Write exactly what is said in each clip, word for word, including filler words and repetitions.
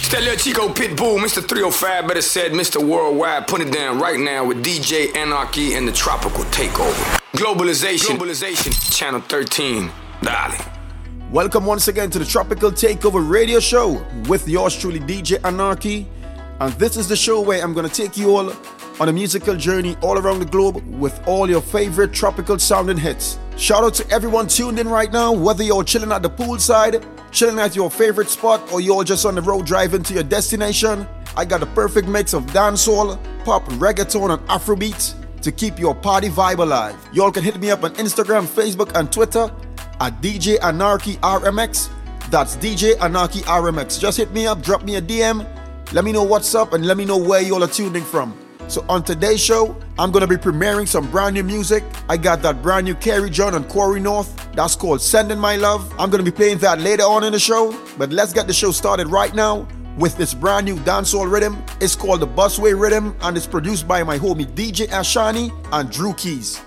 It's that little Chico Pitbull, Mister three oh five, better said Mister Worldwide. Put it down right now with D J Anarchy and the Tropical Takeover. Globalization, Globalization, Channel thirteen, darling. Welcome once again to the Tropical Takeover radio show with yours truly, D J Anarchy. And this is the show where I'm going to take you all on a musical journey all around the globe with all your favorite tropical sounding hits. Shout out to everyone tuned in right now, whether you're chilling at the poolside, chilling at your favorite spot, or you're just on the road driving to your destination. I got a perfect mix of dancehall, pop, reggaeton, and Afrobeat to keep your party vibe alive. Y'all can hit me up on Instagram, Facebook, and Twitter at D J Anarchy R M X. That's D J Anarchy R M X. Just hit me up, drop me a D M, let me know what's up, and let me know where y'all are tuning from. So on today's show, I'm going to be premiering some brand new music. I got that brand new Carrie John and Corey North. That's called Sending My Love. I'm going to be playing that later on in the show. But let's get the show started right now with this brand new dancehall rhythm. It's called the Busway Rhythm and it's produced by my homie D J Ashani and Drew Keys.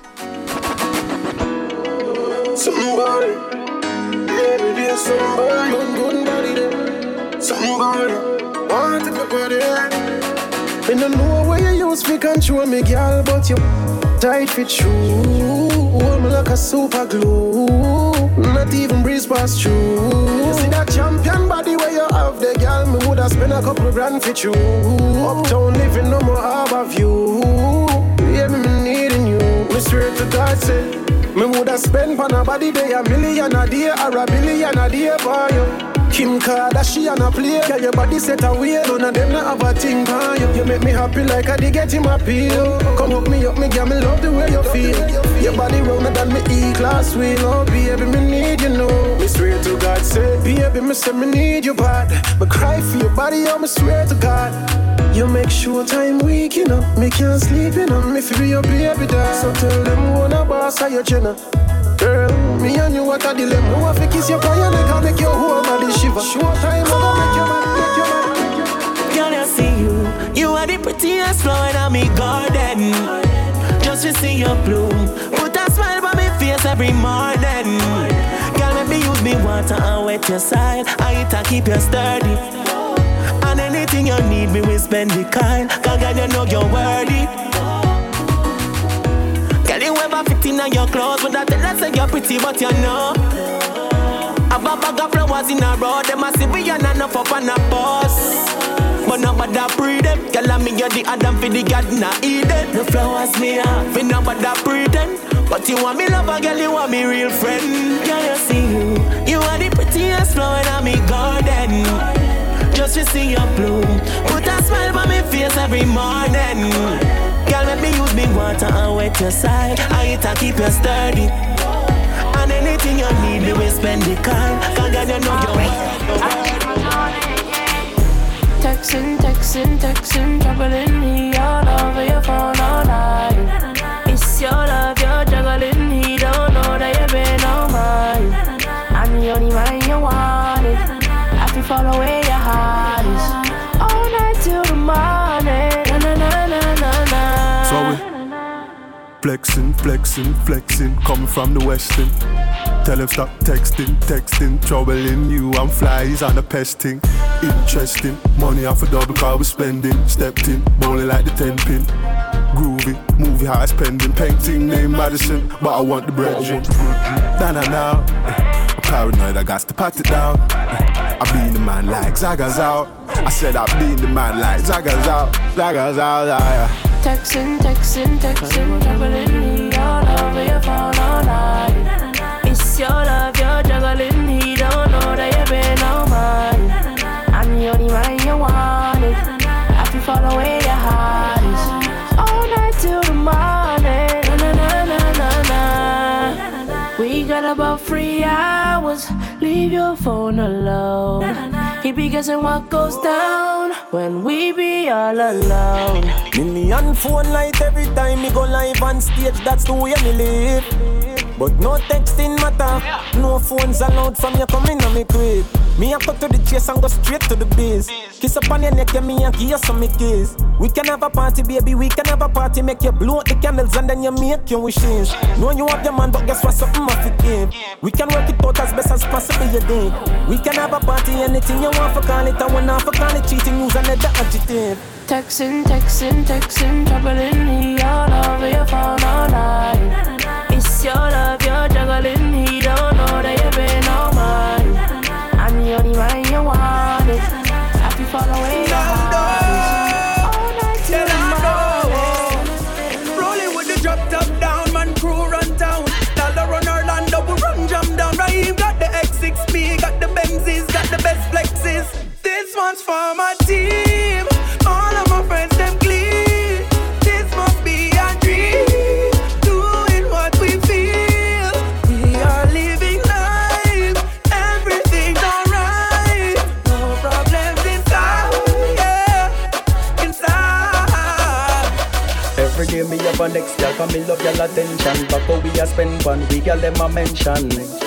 Somebody, baby, there's somebody, good body there. Somebody, want to put it. I don't know where you use to control me, girl, but you tight fit true. Hold me like a super glue. Not even breeze past through. You see that champion body where you have the girl, me woulda spend a couple grand for you. Uptown living no more harbor view. Yeah, me needing you. Me straight to God say, me woulda spend on a body day a million a day or a billion a day for you. Kim Kardashian a play, yeah, your body set away. None of them not have a thing for you. You make me happy like I did get him a pill. Come hook me up, me girl, me love the way you feel. Your body rounder than me E-class wheel. Oh, baby, me need you know. Me swear to God, say, baby, me say me need you bad. But cry for your body, oh, me swear to God. You make sure time weak, you know. Me can't sleep, you know. Me feel your baby dad. So tell them wanna boss or your chinner. Girl, me and you what a dilemma. No, I fi kiss your prayer neck and make your whole body shiver. Short time, I'ma make your man, make your man. Girl, I see you. You are the prettiest flower in my garden. Just to see your bloom. Put a smile on my face every morning. Girl, let me use me water and wet your side. I eat and keep you sturdy. And anything you need, me will spend the kind. Cause girl, you know you're worthy. Girl, you ever fit in on your clothes, but I tell us say you're pretty, but you know. Have a bag of flowers in a road, them a see we and enough up on a bus. But nobody pretend, girl, I mean you're the Adam for the garden of Eden. The flowers me have, we nobody pretend. But you want me lover, girl, you want me real friend. Girl, I see you, you are the prettiest flower in my garden. Just to see your bloom, put a smile on my face every morning. Girl, let me use me water and wet your side. I eat and keep you sturdy. And anything you need, me will spend the kind. Cause girl, you know you're worth. Texting, texting, texting, troubling me all over your phone all night. It's your love, you're juggling. He don't know that you've been on mine. I'm the only man you wanted. I feel follow where your heart is. All night till the morning. Na na na na na. So we flexing, flexing, flexing, coming from the western. Tell him stop texting, texting, troubling you. I'm flies on the pesting. Interesting, money off a double car we spending. Stepped in, bowling like the ten pin. Groovy, movie high spending. Painting name Madison, but I want the bread. Nah nah nah. I'm paranoid, I got to pat it down. I been the man like Zaga's out. I said I been the man like Zaga's out. Zaga's out, yeah. Texting, texting, texting, troubling me all over your phone all night. It's your love, you're juggling. He don't know that you've been on mine. I'm the only man you wanted. I feel follow where your heart is. All night till the morning. Na na na na na. We got about three hours. Leave your phone alone. He be guessing what goes down when we be all alone. Million phone light every time me go live on stage. That's the way me live. but no texting matter. No phones allowed from you coming on me crib. Me a cut to the chase and go straight to the biz. Kiss up on your neck, yeah, me and give you some kiss. We can have a party, baby, we can have a party. Make you blow out the candles and then you make your wishes. Know you have your man, but guess what, something must be give. We can work it out as best as possible, you think. We can have a party, anything you want for call it. I want not for call it cheating, news and the adjective. Texting, texting, texting, troubling me all over your phone all night. It's your love, you're juggling, he don't know that you've been all mine. I'm the only one you want it. I feel far away, your heart is all night till the morning. Rolling with the drop top down, man crew run down. Dollar run Orlando, we run jump down. Raheem got the X six P, got the Benzes, got the best flexes. This one's for my team. All of my friends, them clean. This must be a dream. Doing what we feel. We are living life. Everything's alright. No problems inside. Yeah, inside. Every day me have a next girl, cause me love y'all attention. But how we a spend one week, y'all them a mention.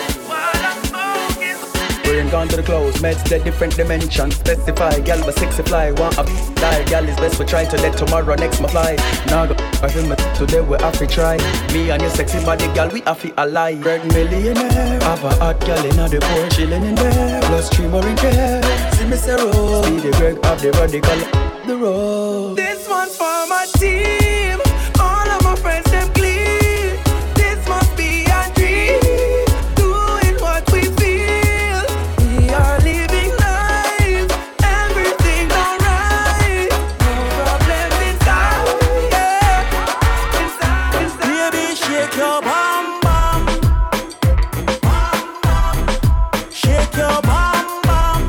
Brain gone to the clothes, meds the different dimensions. Specify, gal but sexy fly. Want a die, gal is best for try to let tomorrow next my fly. Now go, I feel me today we have to try. Me and your sexy body, gal, we have to ally. Greg millionaire, have a hot gal in the poor chilling in there. Plus three more in care. See me say roll, see the Greg have the radical, the road. This one's for my team. All of my friends, them clean. This must be a dream. Doing what we feel. We are living life. Everything's alright. No problems inside. Yeah, inside, inside. Baby, shake your bum bum. Bum bum. Shake your bum bum.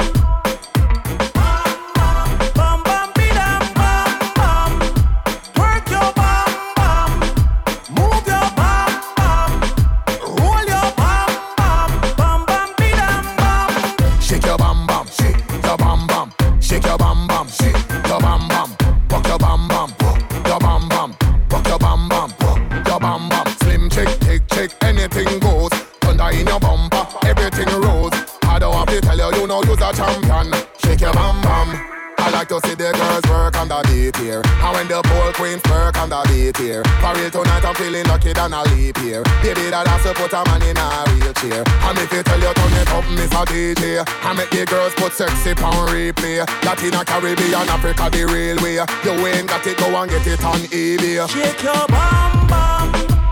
Bum bum. Bum bum be dum bum bum. Twerk your bum bum. Move your bum bum. Roll your bum bum. Bum bum be dum bum. Shake your bam bam, shake your bam bam, shake your bam bam, shake your bam bam, rock your bam bam, your bam bam, rock your bam bam, your bam bam. Slim chick, tick chick, anything goes. Thunder in your bumper, everything rolls. I don't have to tell you, you know you're a champion. Shake your bam bam. I like to see the girls work on the beat here. And when the pole queens work on the beat here. For real tonight I'm feeling lucky than a leap here. Baby that has to put a man in a wheelchair. And if you tell you turn it up, Mister D J, I make the girls put sexy on replay. Latina, Caribbean, Africa the real way. You ain't got it, go and get it on eBay. Shake your bum bum.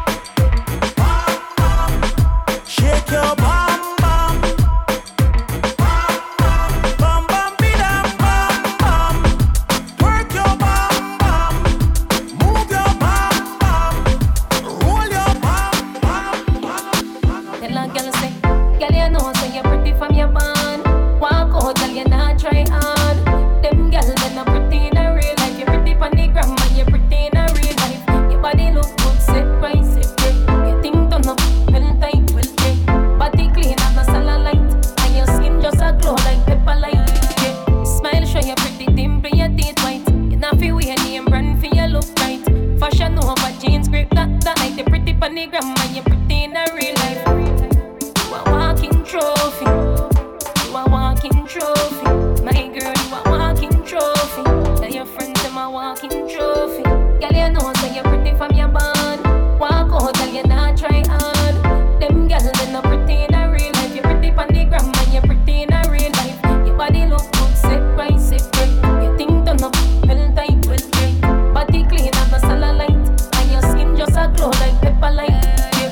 Bum bum. Shake your bum bum. Bum bum. Bum bum be dum bum bum. Twerk your bum bum. Move your bum bum. Roll your bum bum. Tell a girl say, girl you know say you're pretty from your band. Walk out, girl you not try hard. Them girl they not pretty in a real life. You're pretty pon the gram and you're pretty in a real life. Your body look good, set right, set right. Your thing done up, well tight, well tight. Body clean and no cellulite, and your skin just a glow like pepper light. Yeah. Smile show you pretty dimple, your teeth white. You not feel weird name brand for your look right. Fashion over jeans, grip that that height. You're pretty pon the gram and you're pretty in a real life. You a walking trophy. You a walking trophy. My girl, you a walking trophy. Tell your friends them a walking trophy. Girl, you know say you're pretty from your band. Walk out, girl, you not try hard. Them girls they not pretty in a real life. You're pretty pon the gram and you're pretty in a real life. Your body look good, set right, set right. Your thing done up, well tight, well tight. Body clean and no cellulite, and your skin just a glow like pepper light.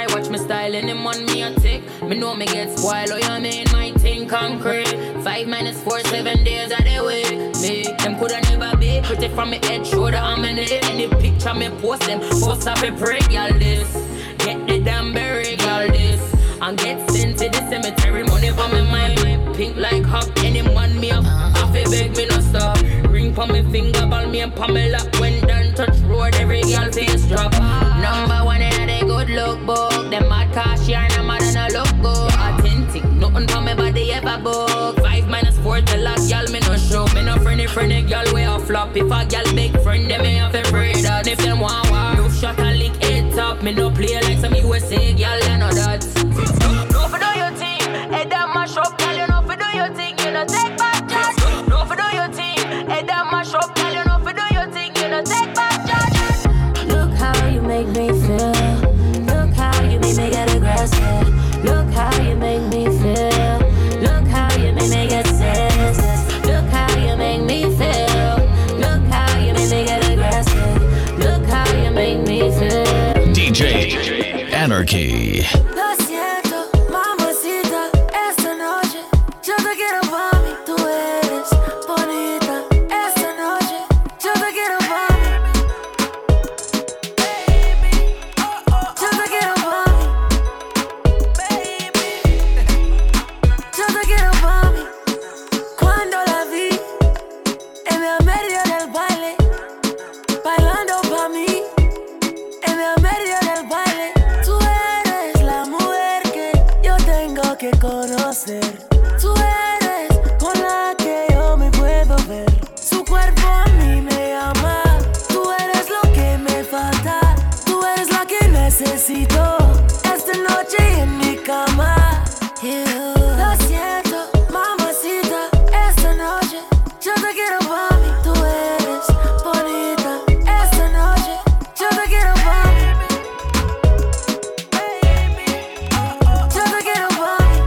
watch me style, any man me a tick. Me know me get spoiled, oh you mean my thing concrete. Five minus four, seven days of the week. Me, them coulda never be pretty from me head, shoulder, I'm in it. Any picture me post them, post up a break, y'all this. Get the damn berry, y'all this. And get sent to the cemetery, money for me mind. Pink like hop, any man me up. Half a beg me no stop. Ring for me finger, ball me and Pamela. When done touch road, every girl face drop. Number one in a good look book. Them mad cash here and I'm mad and I look good. Authentic, nothing for me body ever book. Five minus four, the last girl me no show. Me no friendly friendly girl way off flop. If a girl big friend, them me have a free that. If them want war, no shot and lick it up. Me no play like some U S A girl, you know that. No for do your thing, head down mash up, girl. You know for do your thing, you know take back charge. No for do your thing, head down mash up, girl. You know for do your thing, you know take back charge. Look how you make me feel. Look how you make me get aggressive. Look how you make me feel. Look how you make me get senseless. Look how you make me feel. Look how you make me get aggressive. Look how you make me feel. D J Anarchy. Lo siento, mamacita, esta noche yo te quiero pa' mí. Tú eres bonita, esta noche yo te quiero pa' mí. Baby, oh, oh, yo te quiero pa' mí. Baby, yo te quiero pa' mí. Cuando la vi en el medio del baile, bailando pa' mí, en el medio del baile. Tú eres la mujer que yo tengo que conocer. Tú eres con la que yo me puedo ver. Su cuerpo a mí me ama. Tú eres lo que me falta. Tú eres la que necesito esta noche en mi cama. Yeah. Lo siento, mamacita, esta noche yo te quiero pa' mí. Tú eres bonita, esta noche yo te quiero pa' mí. Yo te quiero pa' mí.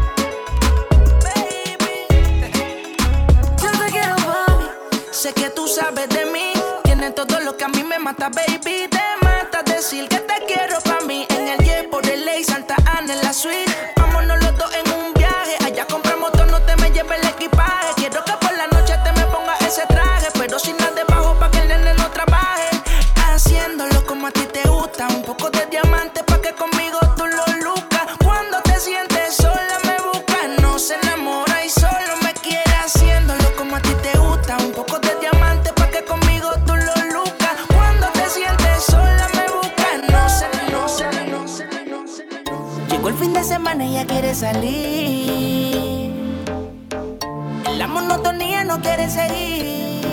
Yo te quiero pa' mí. Sé que tú sabes de mí, tienes todo lo que a mí me mata, baby. Te mata decir que te quiero pa' mí. En el jet por el ley, Santa Ana en la suite. Vámonos los dos en un viaje. Allá compramos todo, no te me lleves el equipaje. Quiero que por la noche te me ponga ese traje, pero sin nada debajo pa' que el nene no trabaje. Haciéndolo como a ti te gusta, un poco de diamante pa' que conmigo tú lo lucas. Cuando te sientes sola me buscas, no se enamora y solo me quiere. Haciéndolo como a ti te gusta, un poco de diamante pa' que conmigo tú lo lucas. Cuando te sientes sola me buscas, no se, no se, no se, no se. Llegó el fin de semana y ella quiere salir. En la monotonía no quiere seguir.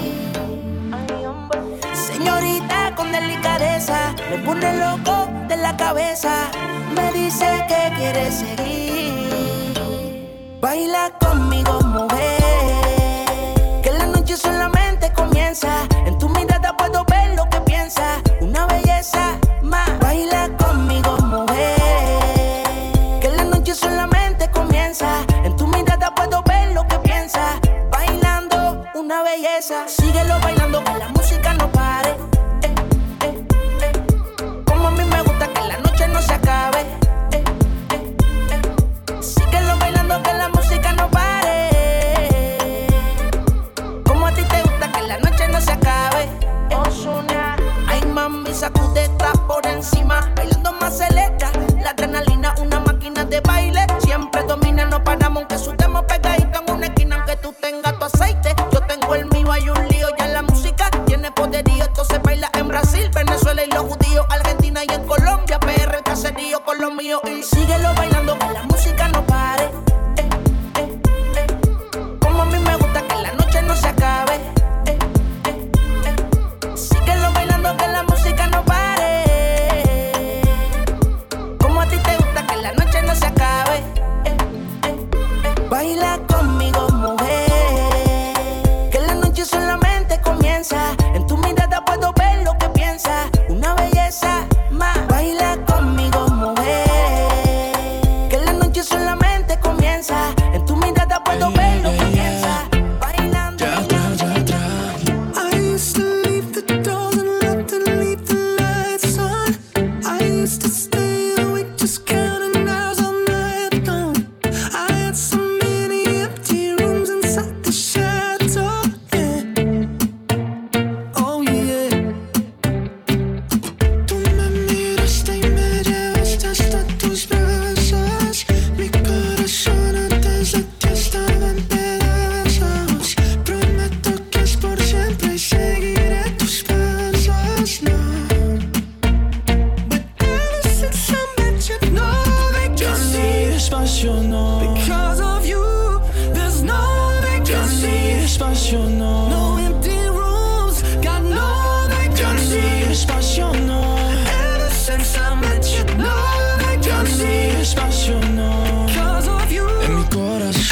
Señorita con delicadeza, me pone loco de la cabeza. Me dice que quiere seguir. Baila conmigo, mujer, que la noche solamente comienza. En tu mirada puedo ver lo que piensas. Una belleza más. Baila conmigo, mujer, que la noche solamente comienza. En tu mirada puedo ver lo que piensas. Bailando una belleza. Síguelo bailando, que la música no pare. Eh, eh, eh. Como a mí me gusta que la noche no se acabe. Eh, eh, eh. Síguelo bailando, que la música no pare. Como a ti te gusta que la noche no se acabe. Eh, Ozuna. Ay, mami, sacudeta por encima. Bailando más celesta. La adrenalina, una máquina de baile. Siempre domina, no paramos aunque sudemos pegadito en una esquina. Aunque tú tengas tu aceite, yo tengo el mío, hay un lío.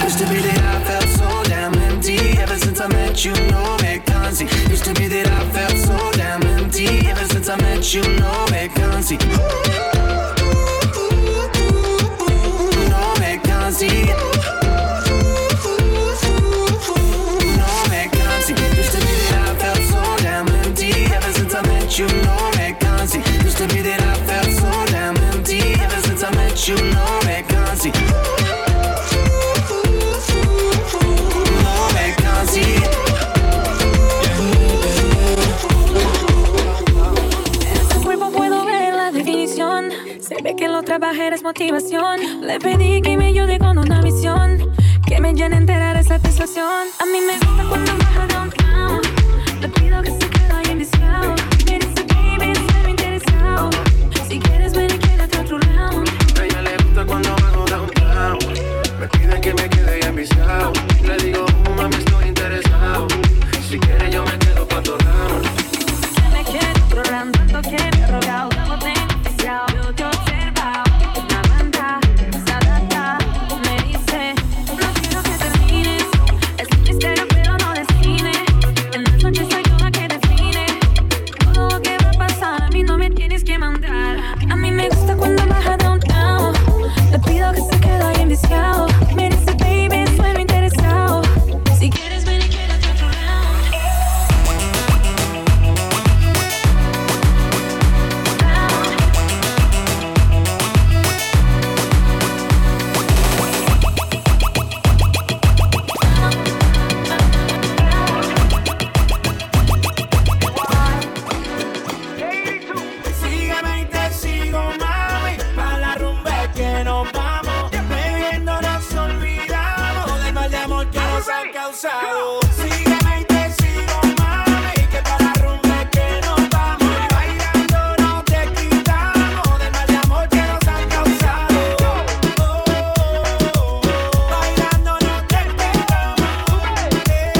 Used to be that I felt so damn empty. Ever since I met you, no vacancy. Used to be that I felt so damn empty. Ever since I met you, no vacancy. No vacancy. No vacancy. Used to be that I felt so damn empty. Ever since I met you, no vacancy. Used to be that I felt so damn empty. Ever since I met you, no vacancy. Se ve que lo trabajé es motivación. Le pedí que me ayude con una misión que me llene entera de satisfacción. A mí me gusta cuando baja downtown. Le pido que se quede ahí enviciado. Me dice baby, estoy interesado. Si quieres ven y quédate otro round. A ella le gusta cuando bajo downtown. Me pide que me quede ahí enviciado. Le digo, oh, mami, estoy interesado. Si quieres yo me quedo pa' otro round. Que me quede otro round, tanto que me he rogado. Como tengo enviciado. Yo te observo, una banda se adapta. Me dice, no quiero que termines. Es un misterio pero no define. En las noches soy yo la que define. Todo lo que va a pasar a mí no me tienes que mandar. A mí me gusta cuando baja downtown. Le pido que se quede ahí enviciado. Me dice baby, suelo interesado. Si quieres ven y quédate otro round. Sígueme y te sigo, mami, pa' la rumba que nos vamos. Bebiendo nos olvidamos del mal de amor que nos han causado. Sígueme y te sigo, mami, que pa' la rumba que nos vamos. Bailando nos desquitamos del mal de amor que nos han causado. Oh, oh, oh, bailando nos desquitamos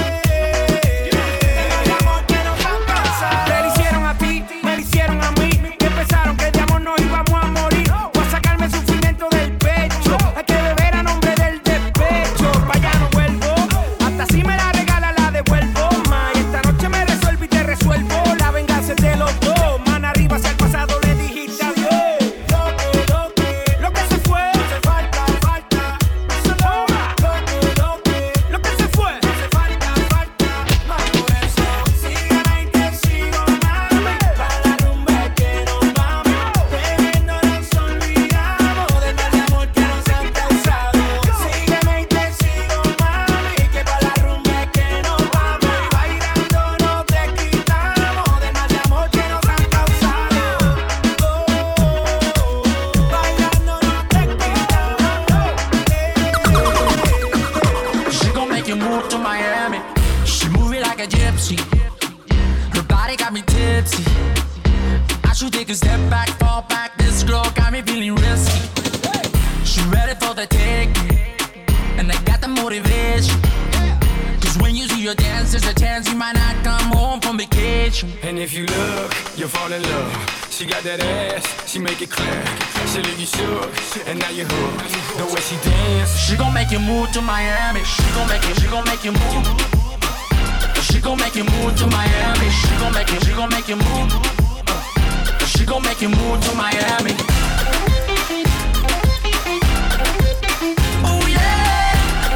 del amor que nos han causado. Te lo hicieron a ti, me lo hicieron a mí. Que pensaron que de amor nos íbamos a morir. O a sacarme el sufrimiento del pecho. Hay que beber a nombre del despecho. Pa' allá no vuelvo. Hasta si me la regala la devuelvo. Ma, y esta noche me resuelvo y te resuelvo. La venganza es de los dos. Mano arriba hacia el pasado le dijiste adiós. Lo que, lo que, lo que se fue. Hace falta, falta. Eso no va. Lo que, lo que, lo que se fue. Hace falta, falta. Más por eso. Sígueme y te sigo, mami. Pa' la rumba que nos vamos. Bebiendo nos olvidamos del mal de amor que nos han causado. Sígueme y te sigo, mami. Que pa' la rumba que nos vamos. Bailando nos desquitamos del mal de amor que nos han causado. Oh, bailando nos desquitamos. She gon' make you move to Miami. She move it like a gypsy. Her body got me tipsy. I should take a step back, fall back. This girl got me feeling risky. She ready for the taking, and I got the motivation. Cause when you see her dance, there's a chance you might not come home from vacation. And if you look, you'll fall in love. She got that ass, she make it clap. She leave you shook, and now you hooked. The way she dance, She gon' make you move to Miami. She gon' make you, she gon' make you move. She gon' make you move to Miami. She gon' make you, she gon' make you move. She gon' make you move to Miami. Oh yeah.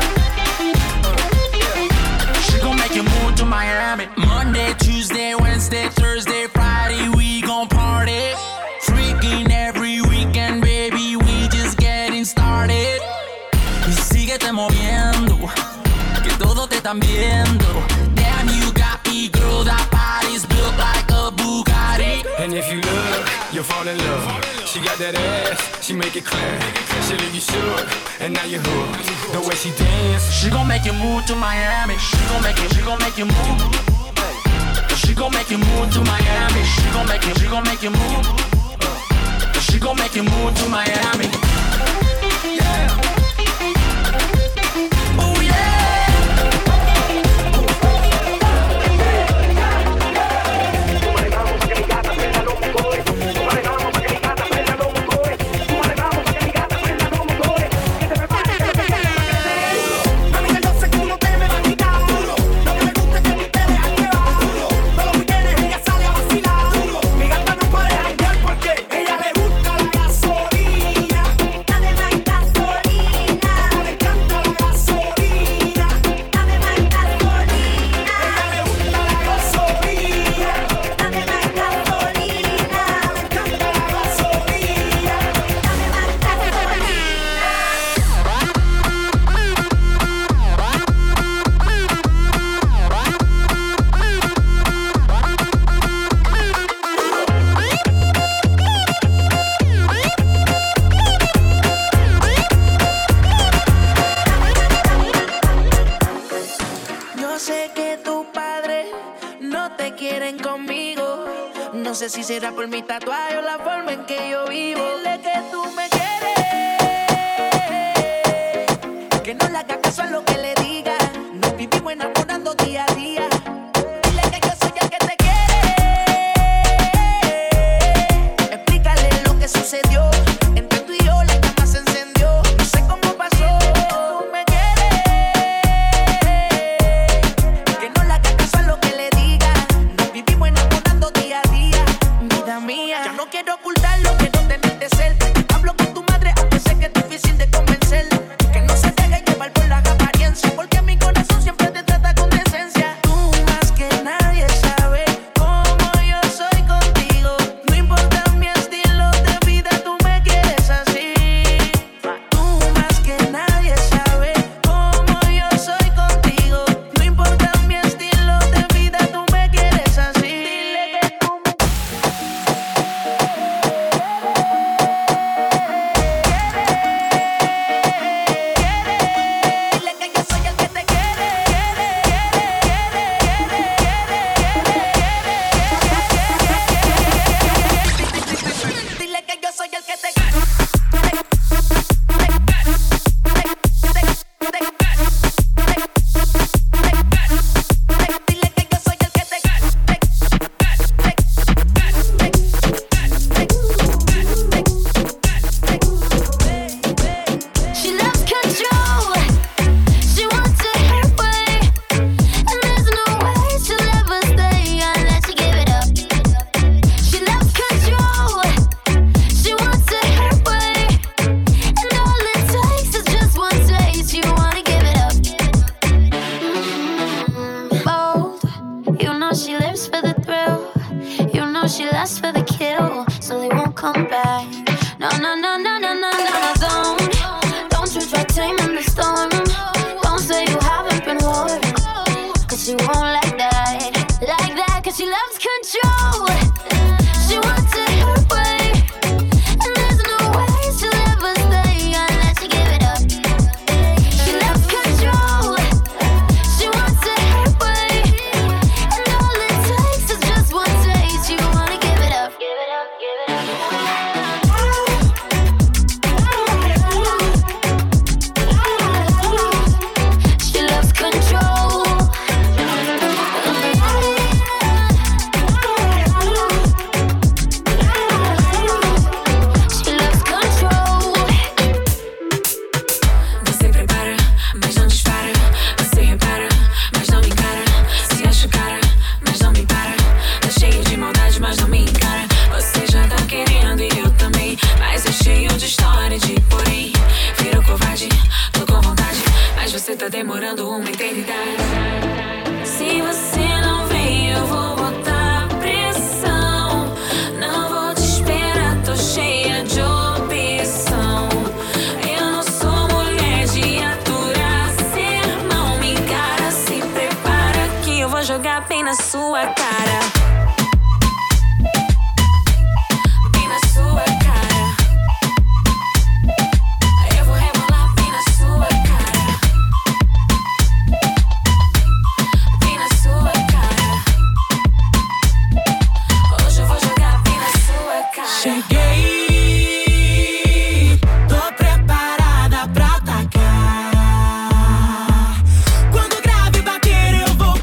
She gon' make you move to Miami. Monday, Tuesday, Wednesday, Thursday, Friday, we gon' party. Freaking every weekend, baby, we just getting started. Y síguete moviendo, que todos te están viendo. Damn, you got me, girl, that body's built like a Bugatti. and if you look, you'll fall in love. She got that ass, she make it clap. She leave you shook, and now you hooked. The way she dance, She gon' make you move to Miami. She gon' make you, she gon' make you move. She gon' make you move to Miami. She gon' make you, she gon' make you move. She gon' make you move to Miami. Yeah. Oh yeah. me quieren conmigo. No sé si será por mi tatuaje o la forma en que yo vivo. Dile que tú me quieres, que no le haga caso a lo que le diga. Nos vivimos enamorando día a día. Dile que yo soy el que te quiere. Explícale lo que sucedió. Entre tú y yo la llama se encendió. No sé cómo pasó. Tú me quieres, que no le haga caso a lo que le diga. Nos vivimos enamorando día a día. Vida mía, ya no quiero ocultarlo, quiero tenerte cerca. Hablo con tu madre, aunque sé que es difícil de convencer. Que no se deje llevar por las apariencias, porque mi corazón siempre te trata con decencia. Tú más que nadie sabes cómo yo soy contigo. No importa mi estilo de vida, tú me quieres así. Tú más que nadie sabes cómo yo soy contigo. No importa mi estilo de vida, tú me quieres así. Dile que tú me Dile que yo soy el que te quiere. Dile que yo soy el que te Dile que yo soy el que te She loves control. She wants it her way, and there's no way she'll ever stay unless you give it up. She loves control. She wants it her way, and all it takes is just one taste. You wanna give it up. Mm, bold. You know she lives for the thrill. You know she lasts for the kill, so they won't come back. No, no, no, no, no, no, no, no, don't. Don't you try taming the storm. Don't say you haven't been warned, cause she won't like that. Like that, cause she loves control. She wants it her way, and there's no way she'll ever stay unless you give it up. She loves control. She wants it her way, and all it takes is just one taste. You wanna give it up, give it up, give it up. She loves control. She loves control. Você prepara, mas não dispara. Você repara, mas não me encara. Se acha cara, mas não me para. Tá cheio de maldade, mas não me encara. Você já tá querendo e eu também, mas é cheio de história de porém. Virou covarde, tô com vontade, mas você tá demorando uma eternidade. Se você não vem, eu vou botar pressão. Não vou te esperar, tô cheia de opção. Eu não sou mulher de aturar sermão. Me encara, se prepara que eu vou jogar bem na sua cara. Bem na sua cara. Eu vou rebolar bem na sua cara. Bem na sua cara. Hoje eu vou jogar bem na sua cara. Cheguei, tô preparada pra atacar. Quando o grave bater eu vou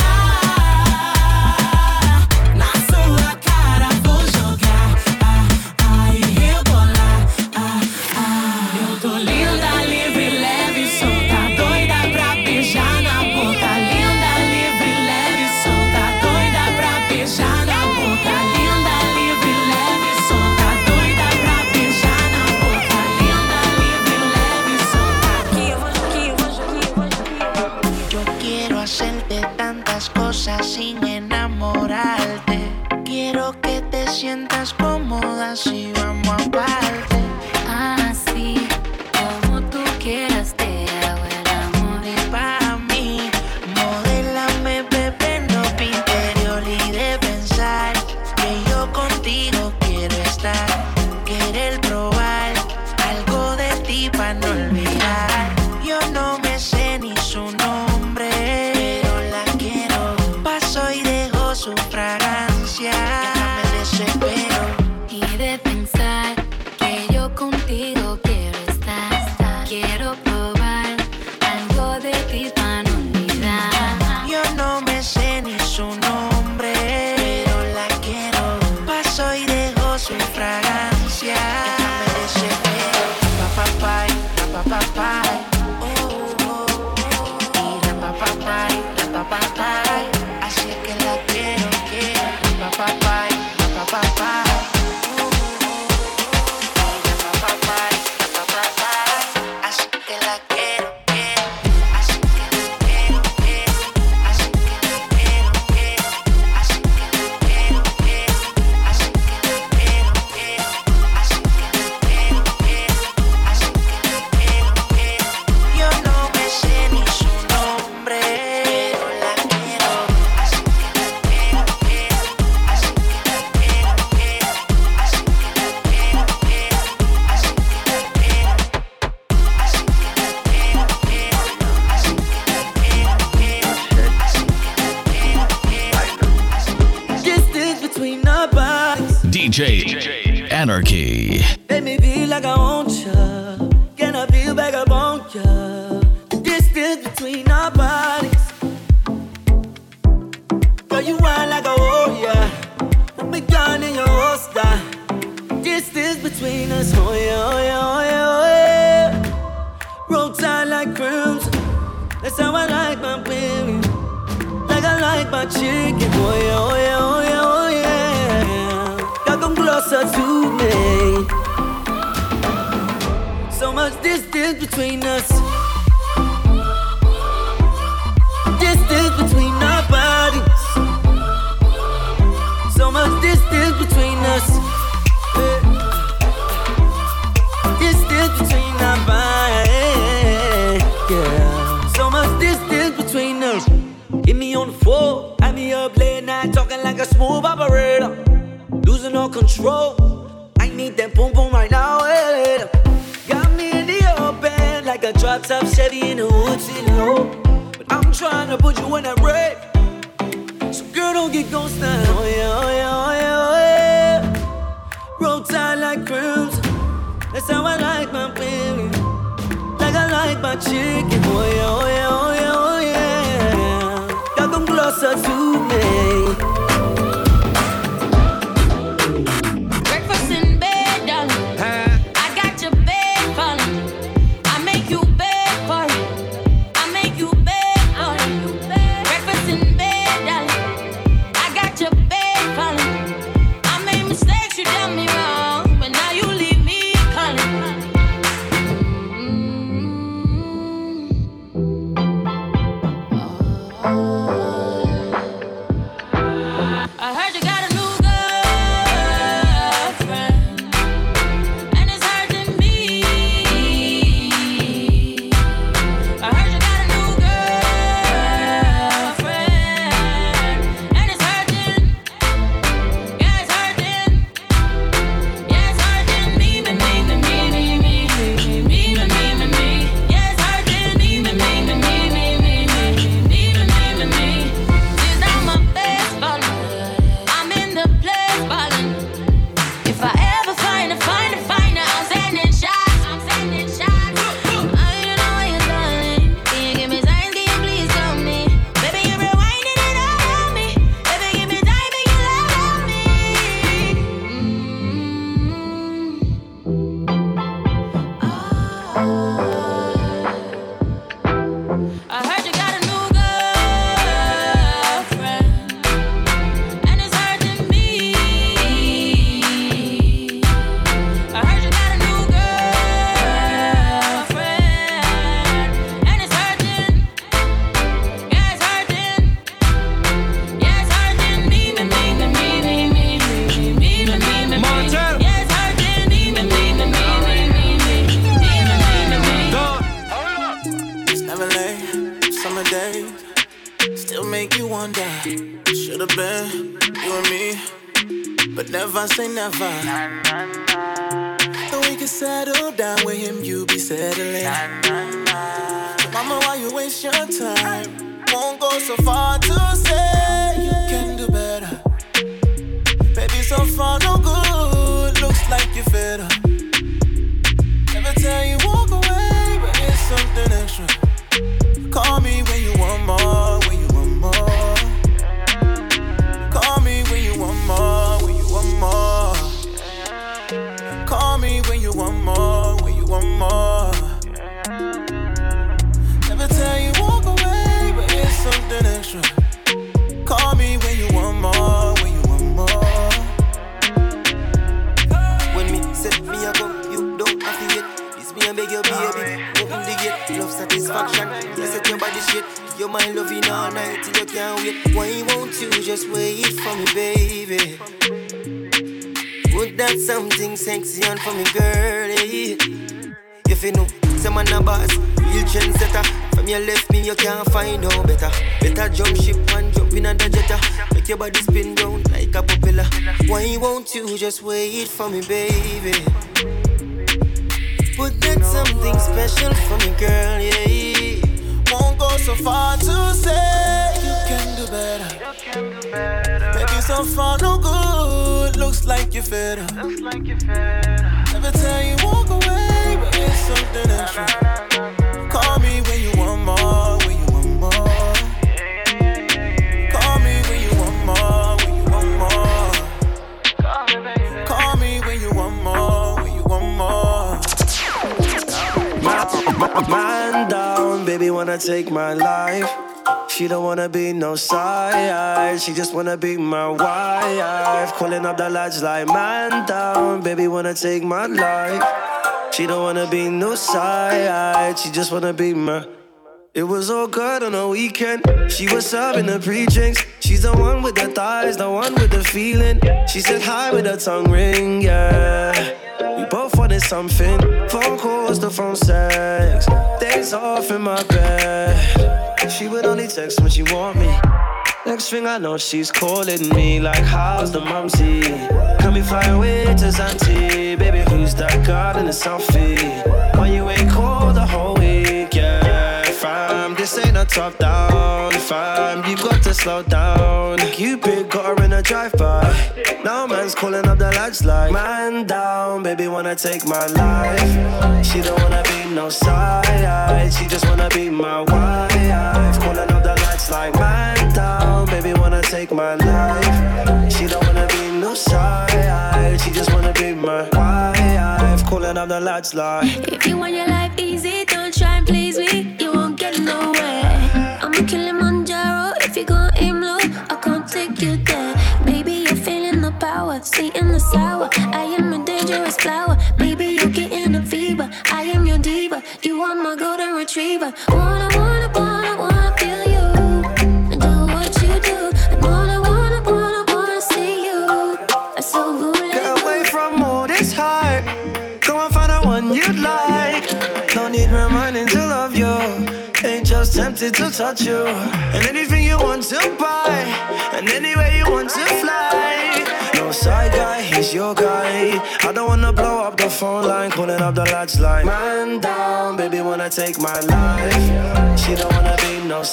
quicar. Na sua cara vou jogar, ah, ah, e rebolar, ah, ah. Eu tô linda, livre, leve, solta, doida pra beijar na boca. Linda, livre, leve, solta, doida pra beijar na boca. Linda, livre, leve, solta, doida pra beijar na boca. Linda, livre, leve, solta. Aqui eu vou, aqui eu vou, aqui eu vou, aqui eu vou. Yo quiero hacerte tantas cosas sin enamorarte. Quiero que te sientas cómoda si vamos aparte. Así como tú quieras te hago el amor. Y pa' mí, modélame, bebé, ropa interior y de pensar que yo contigo quiero estar. Querer probar algo de ti pa' no olvidar. Yo no me sé ni su nombre, pero la quiero. Paso y dejo su J Anarchy. Make me feel like I want ya. Can I feel back up on ya? The distance between our bodies. Girl, you want like a warrior. I'm big gun in your holster. Distance between us, oh yeah, oh yeah, oh yeah, oh yeah. Roll tight like crimson. That's how I like my baby. Like I like my chicken, oh yeah, oh yeah, oh yeah, oh yeah. Y'all come closer to me. So much distance between us. Distance between our bodies. So much distance between us. Distance between our bodies. Yeah. So much distance between us. Hit me on the floor, had me up late night talking like a smooth operator. Losing all control. I need that boom boom right now. Hey. Got me in the open like a drop top Chevy in the woods, you know. But I'm trying to put you in that break. So girl, don't get ghost now. Oh yeah, oh yeah, oh yeah, oh yeah. Roll tight like crimson. That's how I like my baby. Like I like my chicken. Oh yeah, oh yeah, oh yeah, oh yeah. Y'all come closer to me. Just wait for me, baby. Put that something special for me, girl, yeah. Won't go so far to say you can do better. Maybe so far no good. Look looks like you're fed up. Every time you walk away, but it's something extra. Call me when you want more, when you want more. Call me when you want more, when you want more. Call me when you want more, when you want more. Man down, baby wanna take my life. She don't wanna be no side, she just wanna be my wife. Calling up the lads like man down, baby wanna take my life. She don't wanna be no side, she just wanna be my. It was all good on the weekend. She was serving the pre-drinks. She's the one with the thighs, the one with the feeling. She said hi with her tongue ring, yeah. We both wanted something. Phone calls, the phone sex. Days off in my bed. She would only text when she want me. Next thing I know, she's calling me like, how's the mumsy? Can we fly away to Zante? Baby, who's that girl in the selfie? Why you ain't called the whole week, yeah, fam? This ain't a top down, fam. You got to slow down. Cupid got her in a drive-by. Now man's calling up the lads like, man down, baby wanna take my life. She don't wanna be no side, she just wanna be my wife. Calling up the lads like, man down, baby wanna take my life. She don't wanna be no side, she just wanna be my wife. Calling up the lads like, if you want your life easy, don't try and please me, you won't get nowhere. I'm a Kilimanjaro, if you gon' aim low, I can't take you there. Baby, you're feeling the power, sweet and the sour. I am a dangerous flower, baby, you're getting a fever. I am your diva, you are my golden retriever. Wanna, wanna, wanna, wanna feel you, and do what you do. I wanna, wanna, wanna, wanna see you. I'm so good. Get away from all this hype. Go and find out one you'd like. No need reminding to love you. Ain't just tempted to touch you. And anything you want to buy, and anywhere you want to fly. No side guy, he's your guy. I don't wanna blow up the phone line, calling up the lads like, man down, baby wanna take my life. She don't wanna be no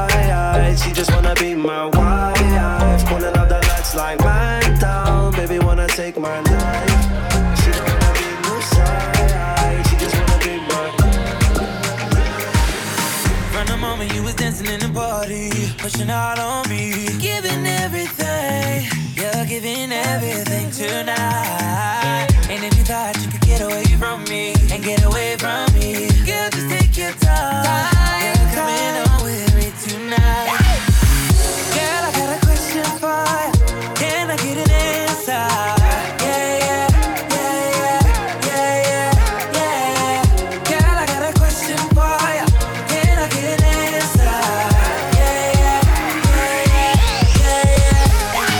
side, she just wanna be my wife. Calling up the lads like, man down, baby wanna take my life. She don't wanna be no side, she just wanna be my. From the moment you was dancing in the party, pushing out on me, giving everything, you're giving everything tonight. And if you thought you could get away from me and get away from me, girl, just take your time. You're coming on with me tonight. Girl, I got a question for you. Can I get an answer? Yeah, yeah, yeah, yeah, yeah, yeah. Girl, I got a question for you. Can I get an answer? Yeah, yeah, yeah, yeah, yeah.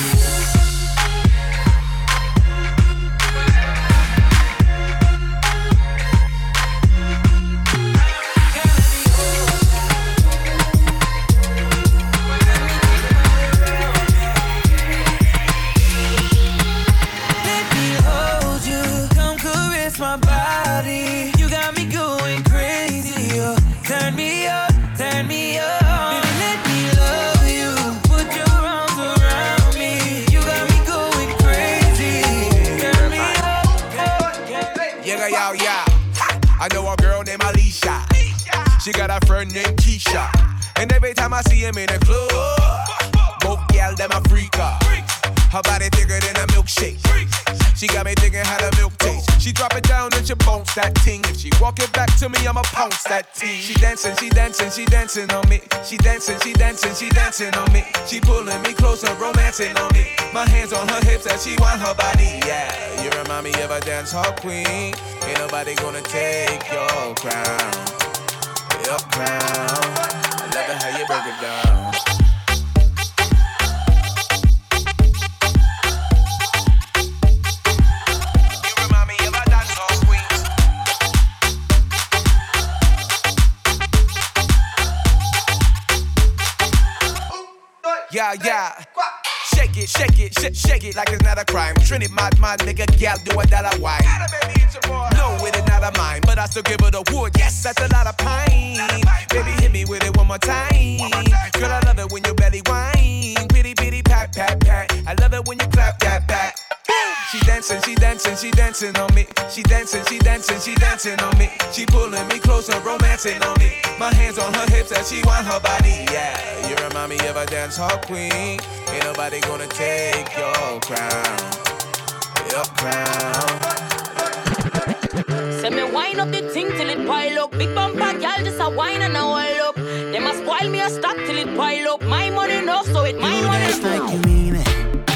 Let me hold you, come caress my body. You got me going crazy. You turn me up, turn me up. Baby, let me love you. Put your arms around me. You got me going crazy. Turn me up. Yeah, yeah, yeah. I know a girl named Alicia. She got a friend named Keisha. And every time I see him in the club, both gal them a freak her. Her body thicker than a milkshake. She got me thinking how the milk tastes. She drop it down and she bounce that ting. If she walk it back to me, I'ma pounce that ting. She dancing, she dancing, she dancing on me. She dancing, she dancing, she dancing on me. She pulling me closer, romancing on me. My hands on her hips as she want her body. Yeah, you remind me of a dance hall queen. Ain't nobody gonna take your crown. Your crown. I love it how you break it down. Yeah, yeah. Shake it, shake it, sh- shake it like it's not a crime. Trinity, my, my nigga, gal, do it that I whine. No, it is not a mine, but I still give it a wood. Yes, that's a lot of pine. Baby, hit me with it one more time. Girl, I love it when your belly whine. Pitty, pitty, pat, pat, pat. I love it when you clap that back. dancing on me. She dancing, she dancing, she dancing on me. She pulling me closer, romancing on me. My hands on her hips as she want her body, yeah. You remind me of a dance hall queen. Ain't nobody gonna take your crown, your crown. Say me wine up the thing till it pile up. Big bumper girl just a wine and a wall up. They must spoil me a stock till it pile up. My money enough, so it my you money dance too. like you mean it.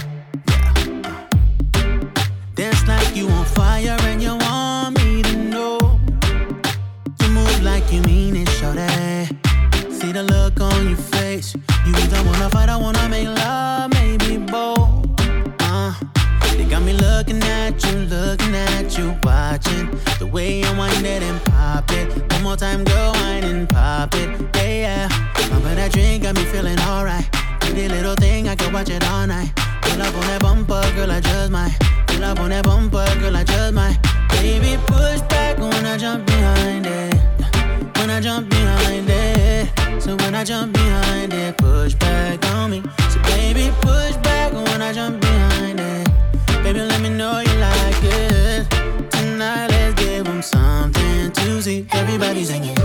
Dance like you on fire and you want me to know. You move like you mean it, shawty. See the look on your face. You either wanna fight or wanna make love, maybe both. Uh, they got me looking at you, looking at you, watching the way you wind it and pop it. One more time, go wine and pop it, yeah, yeah. Remember that drink got me feeling alright. Pretty little thing, I can watch it all night. Pull up on that bumper, girl, I just might. Pull up on that bumper, girl, I just might. Baby, push back when I jump behind it. When I jump behind it. So when I jump behind it, push back on me. So baby, push back when I jump behind it. Baby, let me know you like it. Tonight, let's give them something to see. Everybody singing.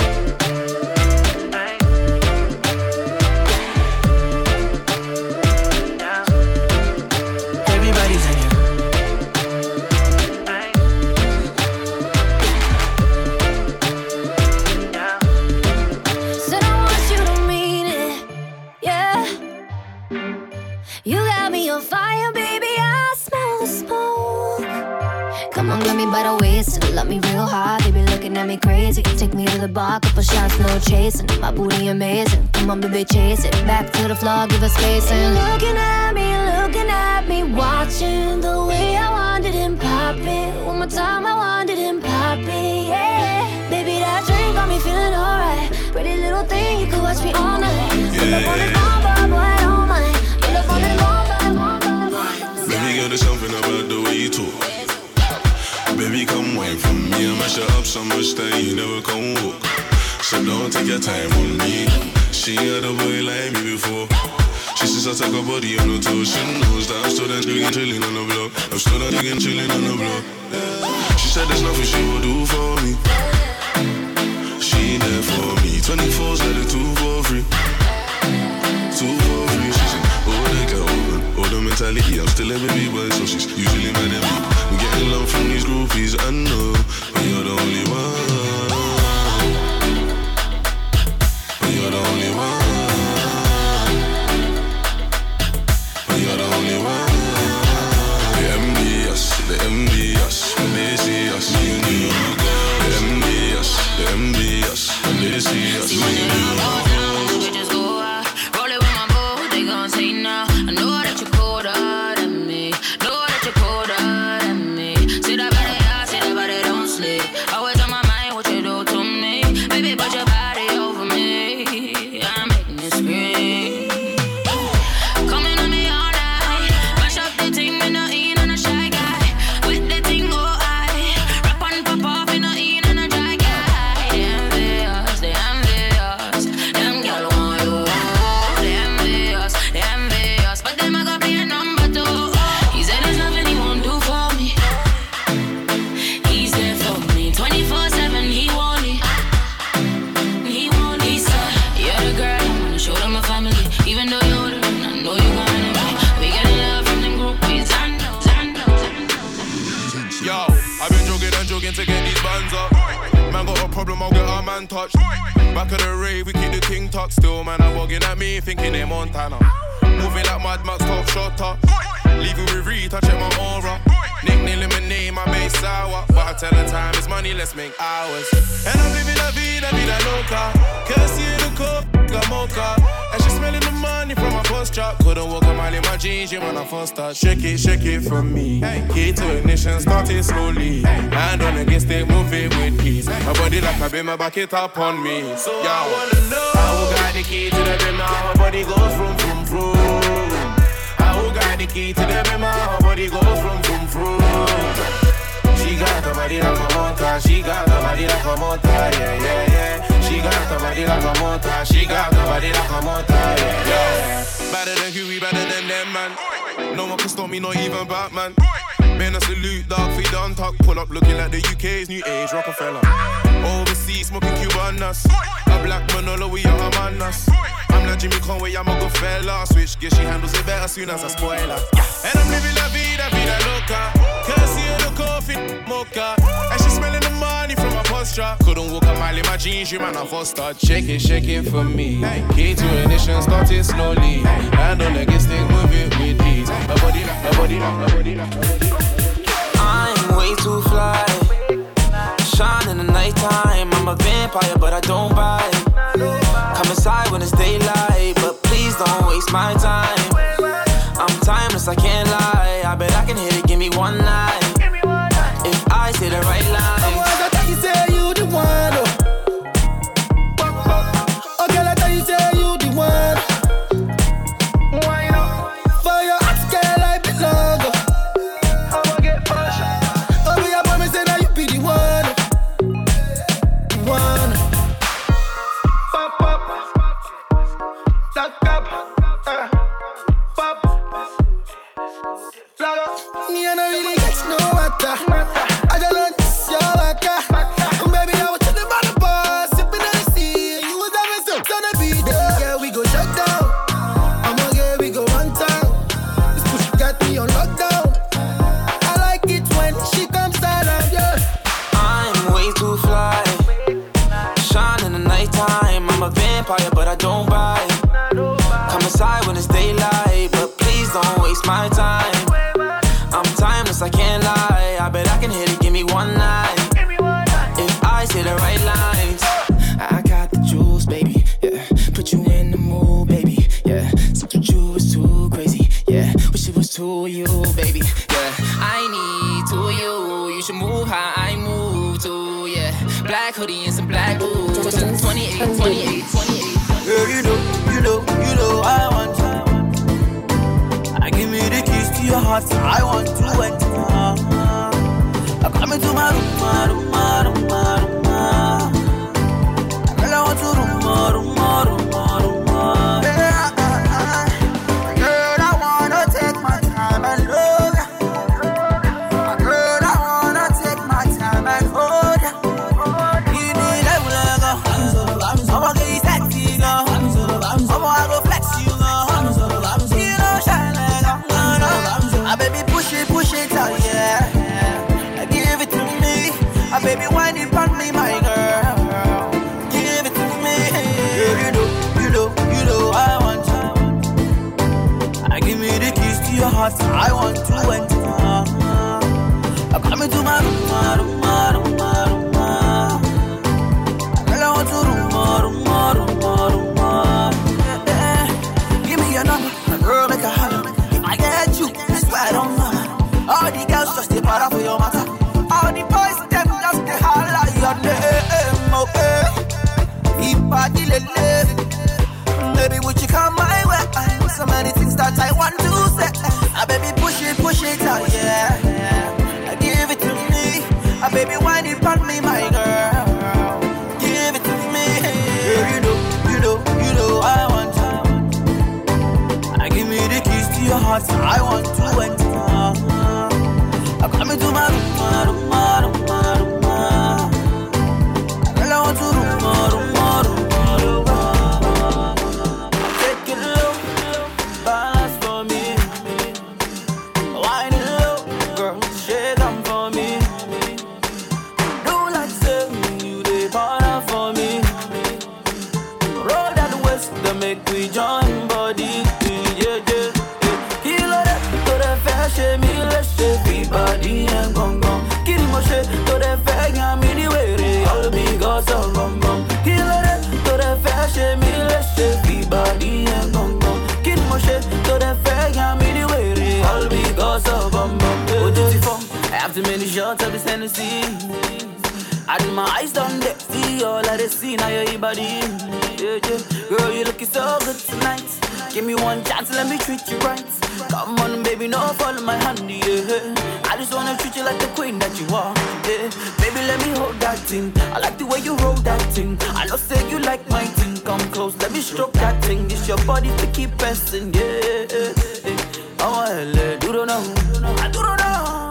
Love me real hard, they be looking at me crazy. Take me to the bar, couple shots, no chasing. My booty amazing, come on baby, chase it. Back to the floor, give us space. And looking at me, looking at me, watching the way I want it and pop it. One more time, I want it and pop it, yeah. Baby, that drink got me feeling alright. Pretty little thing, you could watch me all night. Pull up on this bomb, boy, I don't mind. Pull up on this bomb, bomb, bomb. Baby girl, there's something about the way you talk. Baby, come wine from me. I mash it up so much that you never come walk. So don't take your time on me. She had a boy like me before. She says I take her body on the toes. She knows that I'm still there digging, chilling on the block. I'm still there digging, chilling on the block. She said there's nothing she will do for me. She there for me. twenty-four's let it two for free. Two for free. She said, oh, they got open. Oh, the mentality. I'm still a baby boy, so she's usually mad at me. I'm getting love from these groupies, I know, but you're the only one. But you're the only one. But you're the only one. They envy us, they envy us when they see us, me and you. They envy us, they envy us when they see us, me and you. We just go out, roll it with my boo, they gon' say now. I know that you're colder than me, know that you're colder than me. See that body, I see that body, don't sleep. Always on my mind, what you do to me. Baby, put your body over me. I'm making it scream. Coming on me all night. Mash up the thing, me no in and a shy guy. With the thing, go high. Rap and pop off, me no in and a dry guy. They envy us, they envy us. Them girl want you. They envy us, they envy us. But them I got play a number two. He said there's nothing he won't do for me. He's there for me, twenty-four seven, he want it. He want it. He said, you're the girl, I wanna show them my family. Even though you're older, I know you want me. We get love from them groupies, I know, I know. Yo, I've been jogging and jogging to get these bands up. Man got a problem, I'll get our man touched. Back of the rave, we keep the ting tuck. Still, man, I'm bugging at me, thinking they Montana. Moving like Mad Max, top shotter. Leaving with Reed, I check my aura. Nickname lemonade, my base sour. But I tell the time it's money, let's make hours. And I'm living la vida, vida loca. Kirsty in the cup, got mocha. And she smelling the money from my first drop. Couldn't walk a mile in my jeans, you when I first start. Shake it, shake it from me. Key to ignition, start it slowly. Hand on the gas, they move it with ease. My body like a beam, my back it up on me. So yo, I wanna know how who got the key to the beam, now my body goes from from from. Who got the key to the beam, her body goes from from from. She got the body like a motor, she got the body like a motor, yeah, yeah, yeah. She got the body like a motor, she got the body like a motor, yeah, yeah. Better than Huey, better than them, man. No one can stop me, not even Batman. Man, a salute, dog, feed on talk. Pull up looking like the U K's new age Rockefeller. Overseas smoking Cubanas. A black Manolo, we are Hamanas. I'm not Jimmy Conway, I'm a good fella. Switch gear, she handles it better soon as I spoil her. And I'm living la vida, vida loca. Courtesy of the coffee, mocha. And she smelling the money from my posture. Couldn't walk a mile in my jeans, you man, I first start. Shake it, shake it for me. Key to ignition, start it slowly. Hand on the gas, stick, move it with ease. My body, my body, my body, my body. I'm way too fly. Shine in the nighttime. I'm a vampire, but I don't bite. Come inside when it's daylight, but please don't waste my time. I'm timeless, I can't lie. I bet I can hit it, give me one night. If I say the right line. Oh, I thought you say you the one. Oh, girl, I thought you say you the one. Why not? For your hot girl, I belong. I'ma get passion. Oh, me, I promise that you be the one. The one. Pop, pop. Lock up. Uh. Pop. Lock up. Me, I don't really get no matter. I just want this your waka. Baby, I was chilling by the bar, sipping on the sea. You was having sex on the beat. Yeah, we go shut down. I'ma get we go one time. This push got me on lockdown. I like it when she comes down, yeah. I'm way too fly. Shine in the nighttime. I'm a vampire, but I don't bite. Come inside when it's daylight, but please don't waste my time. I'm timeless, I can't lie. I bet I can hit it, give me one night. If I say the right lines. I got the juice, baby, yeah. Put you in the mood, baby, yeah. Something with you was too crazy, yeah. Wish it was to you, baby, yeah. I need to you. You should move how I move to, yeah. Black hoodie and some black boots. twenty-eight, twenty-eight, twenty-eight. Girl, you know, you know, you know I want you. I give me the keys to your heart, I want to enter. I'm coming to my room, my room, my room, my room, my room. Girl, I want to room, my room, my room, my room, my room. Yeah, girl, I wanna take my time and love ya. Girl, I wanna take my time and hold ya. Give me that love, I'ma get you sexy, girl. I'ma go flex you, girl. You know, shine like a baby, push it, push it out, yeah. Give it to me, a baby, wind it on me, my girl. Give it to me, girl, you know, you know, you know I want you. I give me the keys to your heart, I want to enter. I'm coming to my room, my room, my room, my room, my room. Girl, I want to room, my room, my room, my room, my room. Yeah, yeah. Give me your number, my girl, make a holler. If I get you, that's why I don't know. All the girls just stay para for your matter. All the boys, them just stay holla your name, okay? If I did it, baby, would you come my way? So many things that I want to say. Ah, baby, push it, push it out, yeah. yeah. Give it to me. Ah, baby, wind it on me, my girl. Give it to me. Girl, you know, you know, you know I want you. I give me the keys to your heart, I want to enter. I'm coming to my room, my room, my room, my room, my room. Girl, I want to room, my room, my room, my room, my room. Take it low, balance for me. Wind it low, girl, shake them for me. Do like say you dey para for me. Roll that west, to make we join body, yeah, yeah. Kilo that, to the fashion, me let's shake body and gong gong. Kiri moshe, to the fashion, me the way all be got some gong gong. Kilo that, to the fashion, me let's shake body and gong gong. Kiri moshe, to the fashion, me the way all be got some gong gong. Oh, beautiful, I have too many shots of this Hennessy. I do my eyes down there, see all of the scene, now your body. Yeah, yeah. Girl, you looking so good tonight. Give me one chance, let me treat you right. Come on, baby, no follow my hand, yeah. I just wanna treat you like the queen that you are, yeah. Baby, let me hold that thing. I like the way you roll that thing. I know say you like my thing. Come close, let me stroke that thing. It's your body to keep pressing, yeah. Oh, hell, do don't know, I do don't know.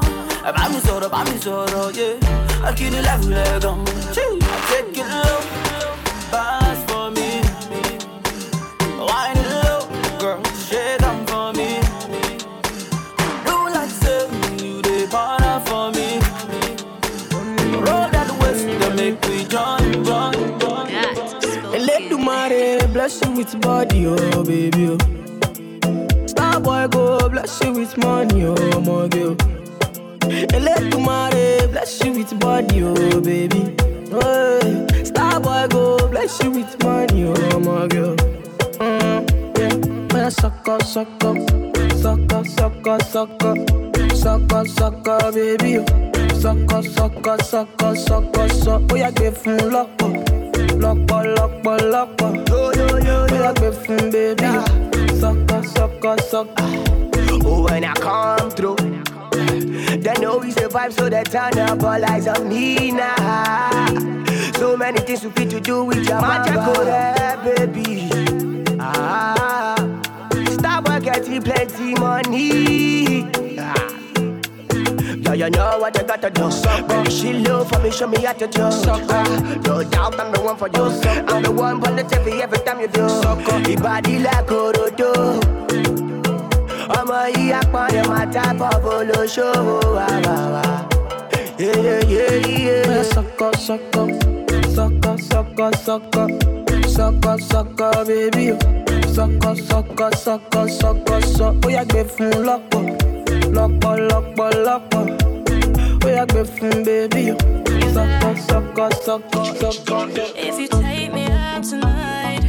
bá mi sọ̀rọ̀, bá mi sọ̀rọ̀, yeah. I kill it like leg on. Take it low, pass for me. Wine it low, girl, shake on for me. Do like say you dey para for me. Roll that waist to make me join, join, join. And let the money bless you with body, oh baby, oh. Star boy go bless you with money, oh my girl. And let the money bless you with body, oh baby. Oh, star boy go bless you with money, oh my girl. Mm, yeah, man, suck up, suck up, suck up, suck up, suck up, suck up, suck up, baby. Suck up, suck up, suck up, suck up, suck up. Oh, yeah, give him lock up, lock up, lock up, lock up. Yo, yo, yo, yo, yeah, give him, baby. Suck up, suck up, suck up. Oh, when I come through, they know we survive, so they turn up all eyes on me now. So many things we fit to do with your magical hair, baby. Ah, stop getting plenty money. Ah. Yeah, you know what you gotta do. Baby, she love for me, show me how to do. Ah, no doubt I'm the one for you. I'm the one for the T V every time you do. Your body like Orodo. I'm a yakman, my type of polo show. Yeah, yeah, yeah, yeah. Suck up, suck up, suck up, suck up, suck up, suck up, suck up, baby. Suck up, suck up, suck up, suck up, suck up. Oh, yeah, give him lock up, lock up, lock up, lock up. Oh, yeah, give him, baby. Suck up, suck up, suck up, suck up. If you take me out tonight,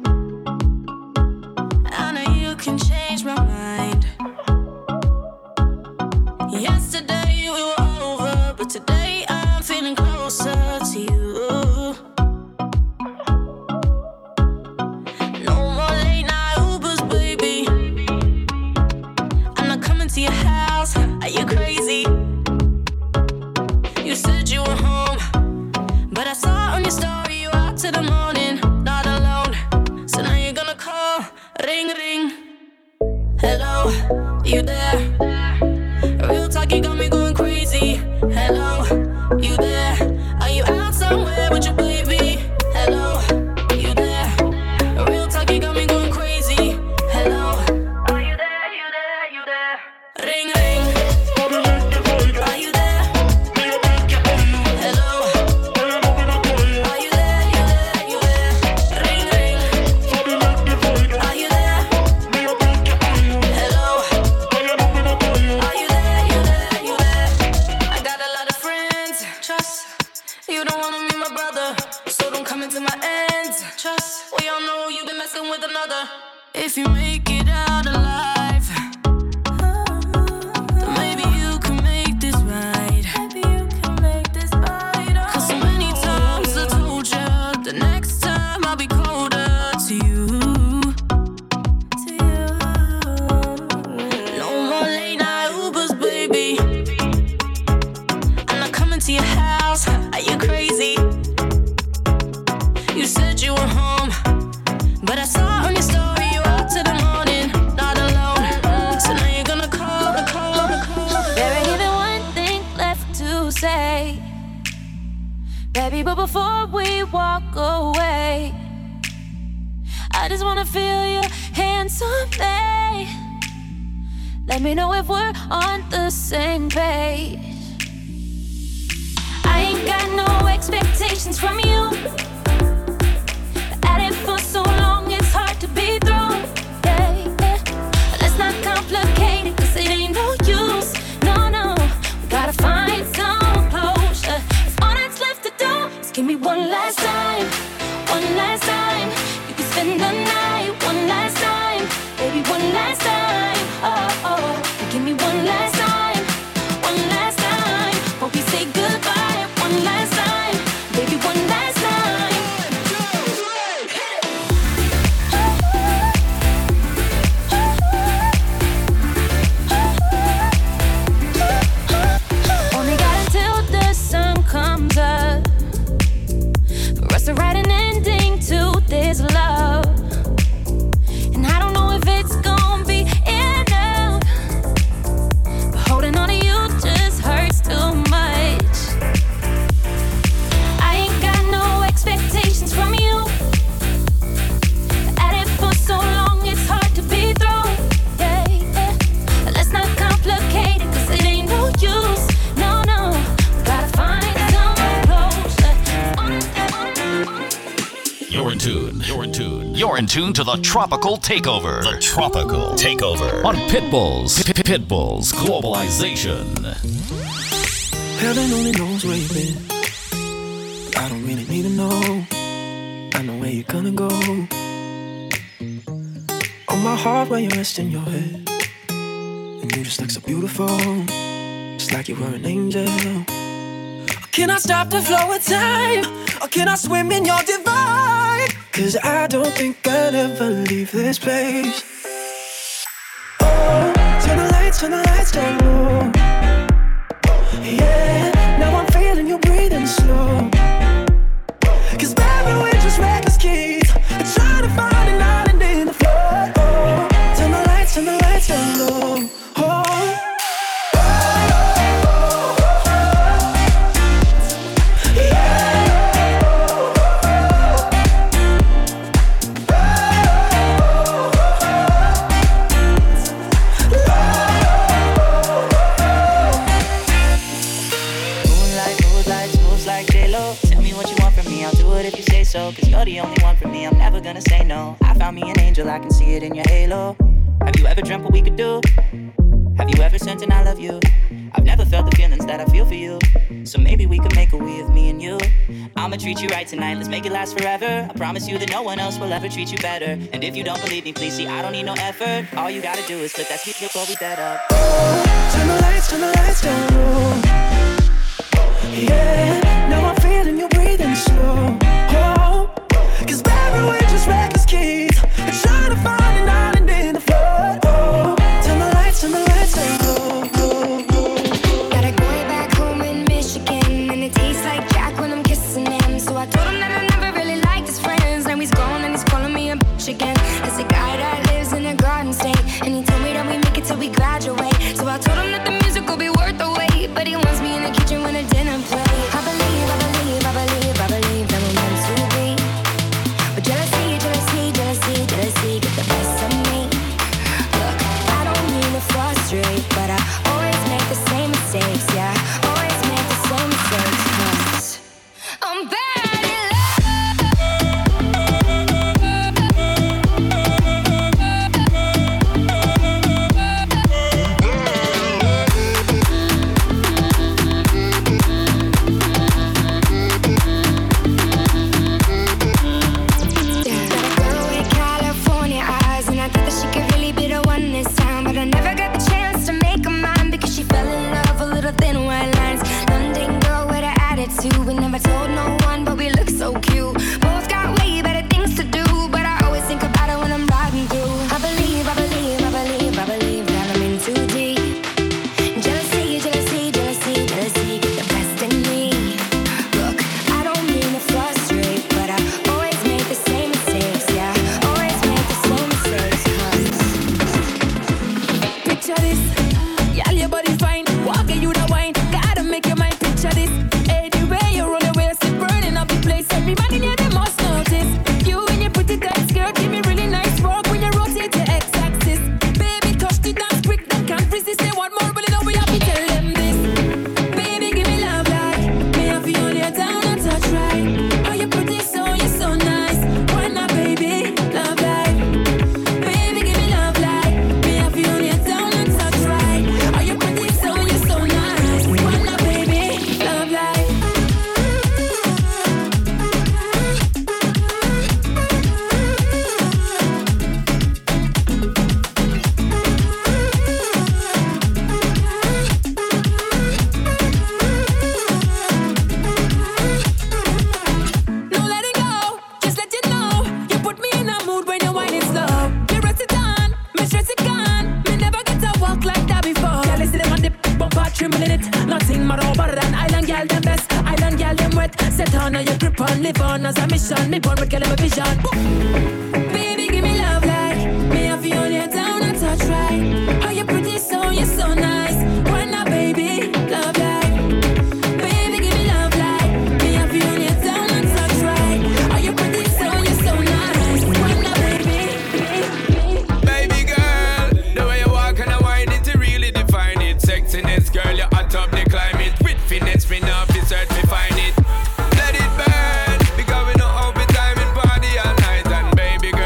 I know you can change my mind. Yesterday we were over, but today I'm feeling closer to you. No more late night Ubers, baby. I'm not coming to your house. Are you crazy? You said you were home, but I saw on your story you out till the morning, not alone. So now you're gonna call, ring ring. Hello, you there? Real talk, you got me going crazy. Hello, you there? Are you out somewhere with your baby? Hello, you there? Real talk, you got me going crazy. Hello, are you there? You there? You there? Ring ring. Are you there? Hello, are you there? You there? You there? Ring ring. Are you there? Hello, are you there? You there? You there? I got a lot of friends. Trust you don't wanna meet my brother, so don't come into my ends. Trust we all know you've been messing with another. If you make it out alive, then maybe you can make this right. Maybe you can make this right. Cause so many times I told you the next time I'll be colder to you. To you. No more late night Ubers, baby. I'm not coming to your house. Are you crazy? You said you were home, but I saw on your story you out till the morning, not alone. So now you're gonna call, call, call. There ain't even one thing left to say, baby, but before we walk away, I just wanna feel your hand someday. Let me know if we're on the same page. I ain't got no expectations from you. At it for so long, it's hard to be through. Yeah, yeah. Let's not complicate it, cause it ain't no use. No, no, we gotta find some closure. If all that's left to do is give me one last time, one last time. You can spend the night, one last time, baby, one last time. Oh, oh, give me one last time, one last time. Hope you say goodbye, one last time, baby, one last time. Only got until the sun comes up for us to write an ending to this love. And I don't know if it's gonna be enough. in tune to the Tropical Takeover. The Tropical Takeover on Pitbull's Pitbull's Globalization. Heaven only knows where you've been. I don't really need to know. I know where you're gonna go. On my heart where you rest in your head. And you just look so beautiful. It's like you were an angel. Can I stop the flow of time? Or can I swim in your divine? Cause I don't think I'll ever leave this place. Oh, turn the lights, turn the lights down low. Yeah, now I'm feeling you breathing slow. Cause baby, we're just reckless kids and trying to find an island in the floor. Oh, turn the lights, turn the lights down low. Oh. If you say so, cause you're the only one for me, I'm never gonna say no. I found me an angel, I can see it in your halo. Have you ever dreamt what we could do? Have you ever sent an I love you? I've never felt the feelings that I feel for you. So maybe we could make a we of me and you. I'ma treat you right tonight, let's make it last forever. I promise you that no one else will ever treat you better. And if you don't believe me, please see, I don't need no effort. All you gotta do is flip that switch before we dead up. Oh, turn the lights, turn the lights down low. Yeah, now I'm feeling you breathing slow. Oh, cause baby, we're just reckless kids and trying to find an island in the flood. Oh, turn the lights, turn the lights down low. Got a boy back home in Michigan, and it tastes like Jack when I'm kissing him. So I told him that I never really liked his friends. Now he's gone and he's calling me a bitch again. It's a guy that lives in a garden state, and he told me that we make it till we graduate. So I told him that the music will be worth the wait, but he wants me in the kitchen when the dinner play. I believe, I believe, I believe, I believe that we're meant to be. But jealousy, jealousy, jealousy, jealousy get the best of me. Look, I don't mean to frustrate, but I always make the same mistakes. Yeah, always make the same mistakes. 'Cause I'm bad. We never told no one, but we look so cute. Both got way better things to do, but I always think about it when I'm riding through. I believe, I believe, I believe, I believe that I'm in too deep. Jealousy, jealousy, jealousy, jealousy get the best in me. Look, I don't mean to frustrate, but I always make the same mistakes. Yeah, always make the same mistakes. 'Cause picture this, yeah, your body fine, walking you the wine, gotta make your mind picture this. Everybody near them must notice you in your pretty tight skirt. Give me really nice work when you rotate your x-axis. Baby, touch the dance quick, they can't resist. They want more, but they know we have to tell them this. Baby, give me love like me. I feel you down and touch right. Oh, you're pretty, so you're so nice. Why not, baby? Love like baby, give me love like me. I feel you down and touch right. Oh, you're pretty, so you're so nice. Why not, baby? Love like. Nothing more over than island girl, them best. Island girl, them wet. Set on your grip on, live on as a mission. Me born with girl, a vision. Baby, give me love like me. I feel you down and touch right. Oh, you're pretty, so you're so nice. Why not, baby? Love like baby, give me love like me. I feel you down and touch right. Oh, you're pretty, so you're so nice. Why not, baby? Baby girl, the way you walk and I wine it, to really define it. Sexiness, girl, you're hot up the climate. With finesse, me now, fi search me find it. Let it burn, because we know how we time in party all night. And baby girl,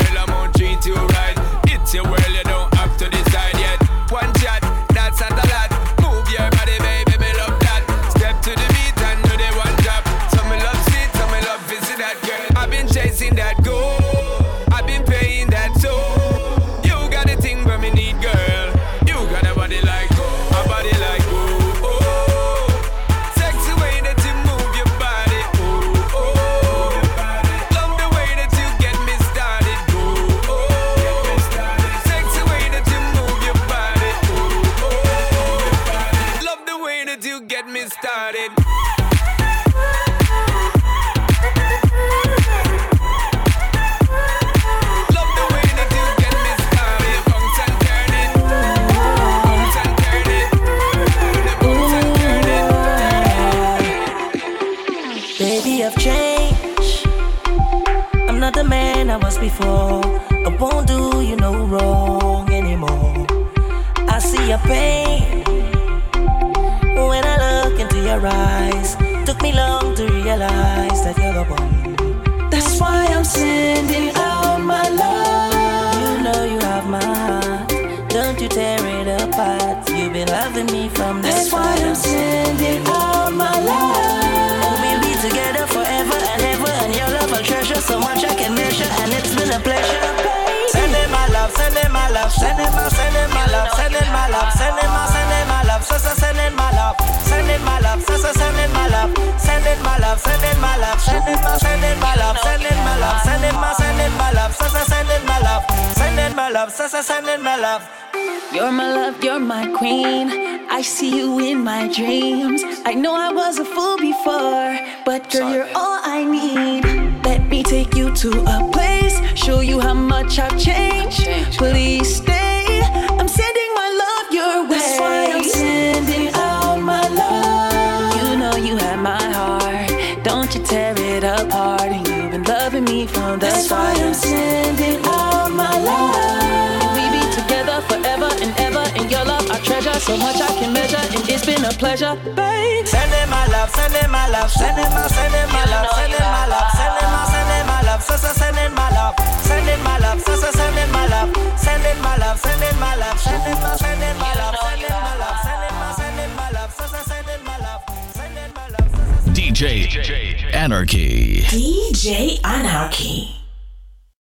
realize that you're the one. That's why I'm sending out my love. You know you have my heart. Don't you tear it apart. You've been loving me from the That's why I'm sending out my love. We'll be together forever and ever, and your love I'll treasure so much I can measure, and it's been a pleasure. Sending my love, sending my love, sending my, sending my love, sending my love, sending my, sending my love, so so sending my love, sending my love, so so sending my love, sending my love, sending my love, sending my, sending my love, sending my love, sending my, sending my love, so so sending my love, sending my love, so so sending my love. You're my love, you're my queen. I see you in my dreams. I know I was a fool before, but girl, you're all I need. Let me take you to a place, show you how much I've changed. Please stay. I'm sending my love your way. That's why I'm sending out my love. You know you have my heart. Don't you tear it apart. And you've been loving me from the start. That's why I'm sending out my love. We be together forever and ever. In your love I treasure so much I can measure, and it's been a pleasure, babe. Sending my love, sending my love, sending my, sending my love, sending my love, sending my, sending my love, so so sending my love, sending my love, so so sending my love, sending my love, sending my love, sending my, sending my love, sending my love, sending my, sending my love, so so sending my love, sending my love. D J Anarchy. D J Anarchy.